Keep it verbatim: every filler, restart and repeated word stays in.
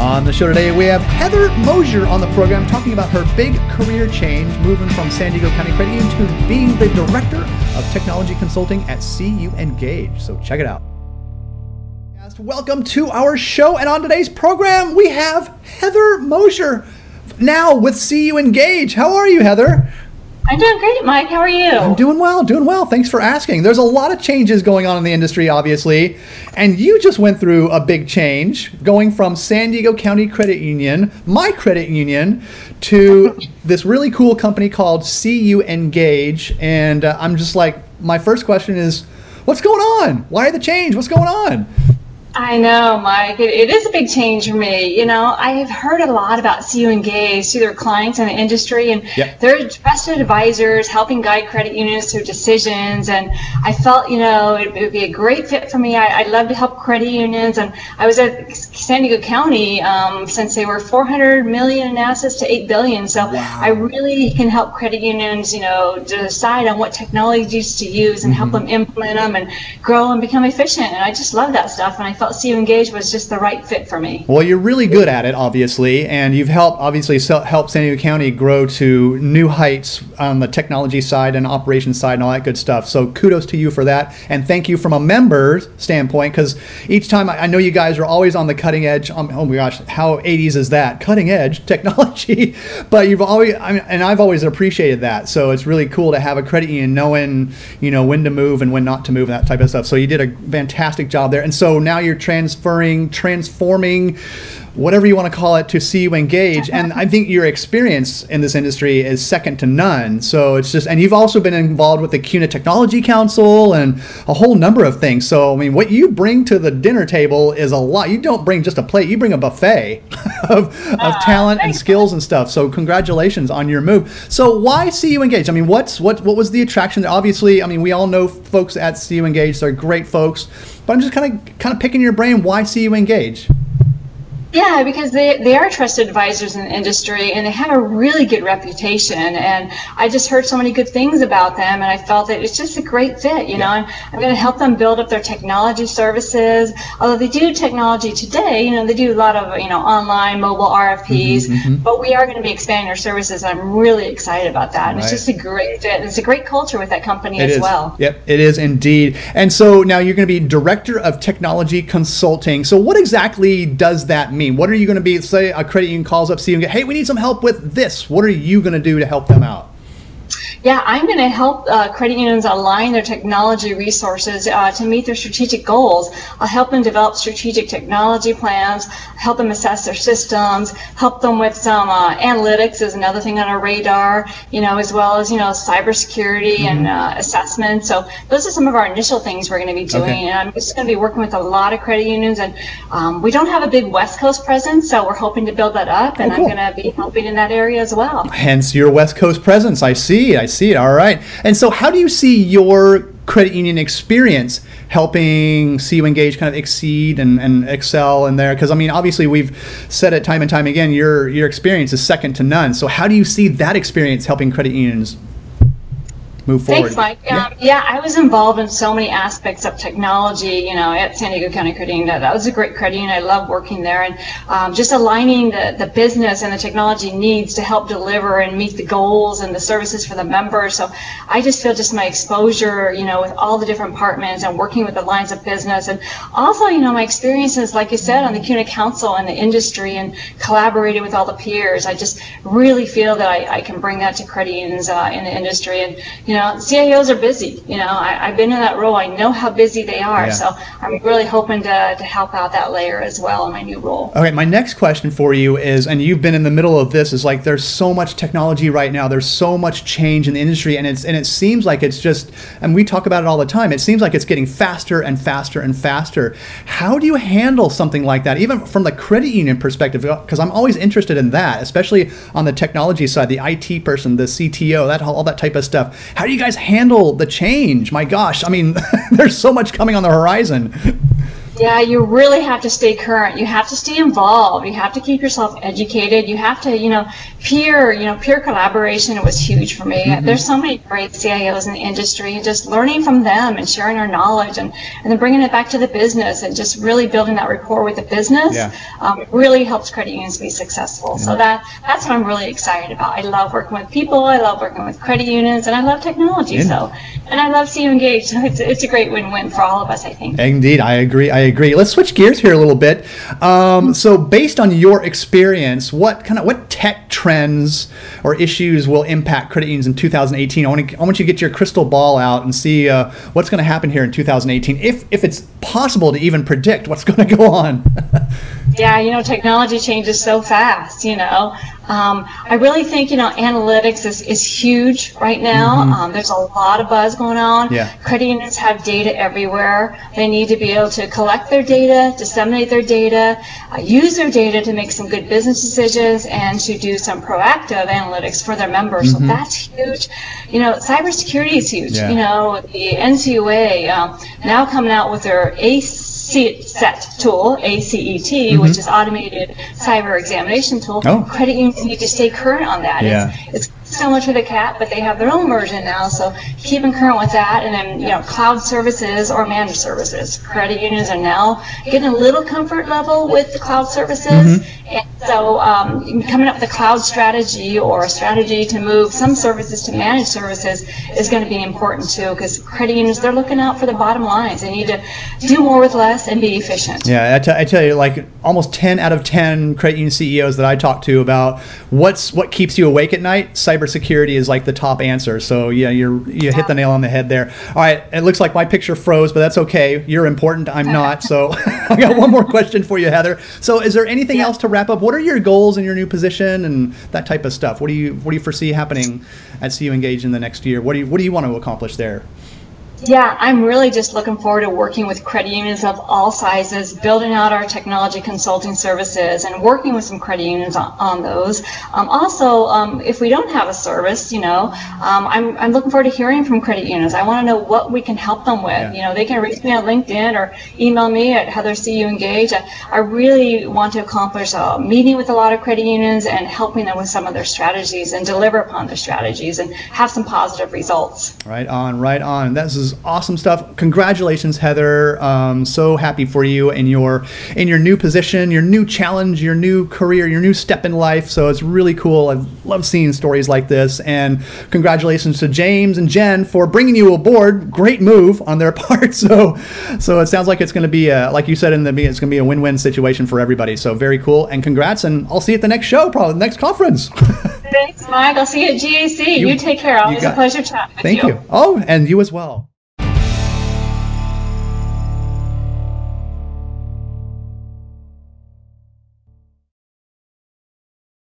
On the show today, we have Heather Mosier on the program talking about her big career change, moving from San Diego County Credit Union to being the Director of Technology Consulting at C U Engage. So check it out. Welcome to our show, and on today's program, we have Heather Mosier, now with C U Engage. How are you, Heather? I'm doing great, Mike. How are you? I'm doing well, doing well. Thanks for asking. There's a lot of changes going on in the industry, obviously, and you just went through a big change, going from San Diego County Credit Union, my credit union, to this really cool company called C U Engage. And uh, I'm just like, my first question is, what's going on? Why the change? What's going on? I know, Mike. It, it is a big change for me. You know, I have heard a lot about C U Engage through their clients in the industry, and yep. they're trusted advisors helping guide credit unions through decisions. And I felt, you know, it, it would be a great fit for me. I, I'd love to help credit unions. And I was at San Diego County um, since they were four hundred million in assets to eight billion. So wow. I really can help credit unions, you know, decide on what technologies to use and mm-hmm. help them implement them and grow and become efficient. And I just love that stuff. And I felt C U Engage was just the right fit for me. Well, you're really good at it, obviously, and you've helped, obviously, help San Diego County grow to new heights on the technology side and operations side and all that good stuff. So kudos to you for that, and thank you from a member's standpoint, because each time, I know you guys are always on the cutting edge. Um, oh my gosh, how eighties is that? Cutting edge technology, but you've always, I mean, and I've always appreciated that. So it's really cool to have a credit union knowing, you know, when to move and when not to move and that type of stuff. So you did a fantastic job there, and so now you're transferring, transforming, whatever you want to call it, to C U Engage. And I think your experience in this industry is second to none. So it's just, and you've also been involved with the C U N A Technology Council and a whole number of things. So, I mean, what you bring to the dinner table is a lot. You don't bring just a plate, you bring a buffet of, of uh, talent and skills and stuff. So congratulations on your move. So why C U Engage? I mean, what's, what, what was the attraction there? Obviously, I mean, we all know folks at C U Engage. They're great folks, but I'm just kind of, kind of picking your brain. Why C U Engage? Yeah, because they, they are trusted advisors in the industry, and they have a really good reputation. And I just heard so many good things about them, and I felt that it's just a great fit, you know. And I'm going to help them build up their technology services. Although they do technology today, you know, they do a lot of, you know, online, mobile R F Ps, mm-hmm, mm-hmm. but we are going to be expanding our services. And I'm really excited about that. And right. It's just a great fit. And it's a great culture with that company it as is. well. Yep, it is indeed. And so now you're going to be Director of Technology Consulting. So what exactly does that mean? What are you going to be, say a credit union calls up C U and get, hey, we need some help with this. What are you going to do to help them out? Yeah, I'm going to help uh, credit unions align their technology resources uh, to meet their strategic goals. I'll help them develop strategic technology plans, help them assess their systems, help them with some uh, analytics is another thing on our radar, you know, as well as, you know, cybersecurity mm-hmm. and uh, assessment. So those are some of our initial things we're going to be doing. Okay. And I'm just going to be working with a lot of credit unions. And um, we don't have a big West Coast presence, so we're hoping to build that up. And oh, cool. I'm going to be helping in that area as well. Hence your West Coast presence. I see. I see it. All right. And so how do you see your credit union experience helping C U Engage kind of exceed and, and excel in there? Because, I mean, obviously we've said it time and time again, your, your experience is second to none. So how do you see that experience helping credit unions move forward? Thanks, Mike. Yeah. Um, yeah, I was involved in so many aspects of technology, you know, at San Diego County Credit Union. That was a great credit union. I love working there, and um, just aligning the, the business and the technology needs to help deliver and meet the goals and the services for the members. So I just feel just my exposure, you know, with all the different departments and working with the lines of business, and also, you know, my experiences, like you said, on the C U N A Council and the industry and collaborating with all the peers. I just really feel that I, I can bring that to credit unions uh, in the industry. And, you You know, C I Os are busy. You know, I, I've been in that role. I know how busy they are. Yeah. So I'm really hoping to, to help out that layer as well in my new role. Okay, my next question for you is, and you've been in the middle of this, is like there's so much technology right now. There's so much change in the industry, and it's and it seems like it's just, and we talk about it all the time, it seems like it's getting faster and faster and faster. How do you handle something like that, even from the credit union perspective? Because I'm always interested in that, especially on the technology side, the I T person, the C T O, that all that type of stuff. How do you guys handle the change? My gosh, I mean, there's so much coming on the horizon. Yeah, you really have to stay current. You have to stay involved. You have to keep yourself educated. You have to, you know, peer, you know, peer collaboration was huge for me. Mm-hmm. There's so many great C I Os in the industry, just learning from them and sharing our knowledge and, and then bringing it back to the business and just really building that rapport with the business. Yeah. Um, really helps credit unions be successful. Yeah. So that that's what I'm really excited about. I love working with people. I love working with credit unions, and I love technology. Yeah. So, and I love C U Engage. So it's it's a great win-win for all of us, I think. Indeed, I agree. I agree. Let's switch gears here a little bit. Um, so, based on your experience, what kind of what tech trends or issues will impact credit unions in two thousand eighteen? I want to I want you to get your crystal ball out and see uh, what's going to happen here in two thousand eighteen, if if it's possible to even predict what's going to go on. Yeah, you know, technology changes so fast, you know. Um, I really think, you know, analytics is, is huge right now. Mm-hmm. Um, there's a lot of buzz going on. Yeah. Credit unions have data everywhere. They need to be able to collect their data, disseminate their data, uh, use their data to make some good business decisions and to do some proactive analytics for their members. Mm-hmm. So that's huge. You know, cybersecurity is huge. Yeah. You know, the N C U A um, now coming out with their A C E CET tool, A C E T, mm-hmm. which is automated cyber examination tool. Oh. Credit unions need to stay current on that. Yeah. It's, it's similar to the C A T, but they have their own version now, so keeping current with that. And then, you know, cloud services or managed services. Credit unions are now getting a little comfort level with the cloud services. Mm-hmm. And so um, coming up with a cloud strategy or a strategy to move some services to managed services is going to be important too, because credit unions, they're looking out for the bottom lines. They need to do more with less and be efficient. Yeah, I, t- I tell you, like almost ten out of ten credit union C E Os that I talk to about what's what keeps you awake at night, cybersecurity is like the top answer. So yeah, you're you hit the nail on the head there. All right, it looks like my picture froze, but that's okay. You're important, I'm not. So I got one more question for you, Heather. So is there anything yeah. else to wrap up? What are your goals in your new position and that type of stuff? What do you what do you foresee happening at C U Engage in the next year? What do you what do you want to accomplish there? Yeah, I'm really just looking forward to working with credit unions of all sizes, building out our technology consulting services, and working with some credit unions on, on those. Um, also, um, if we don't have a service, you know, um, I'm, I'm looking forward to hearing from credit unions. I want to know what we can help them with. Yeah. You know, they can reach me on LinkedIn or email me at Heather C U Engage. I, I really want to accomplish a meeting with a lot of credit unions and helping them with some of their strategies and deliver upon their strategies and have some positive results. Right on, right on. This is awesome stuff. Congratulations, Heather. Um, so happy for you in your in your new position, your new challenge, your new career, your new step in life. So it's really cool. I love seeing stories like this. And congratulations to James and Jen for bringing you aboard. Great move on their part. So, so it sounds like it's going to be a, like you said in the beginning, it's going to be a win-win situation for everybody. So very cool. And congrats. And I'll see you at the next show, probably the next conference. Thanks, Mike. I'll see you at G A C. You, you take care. Always a pleasure chatting with thank you. Thank you. Oh, and you as well.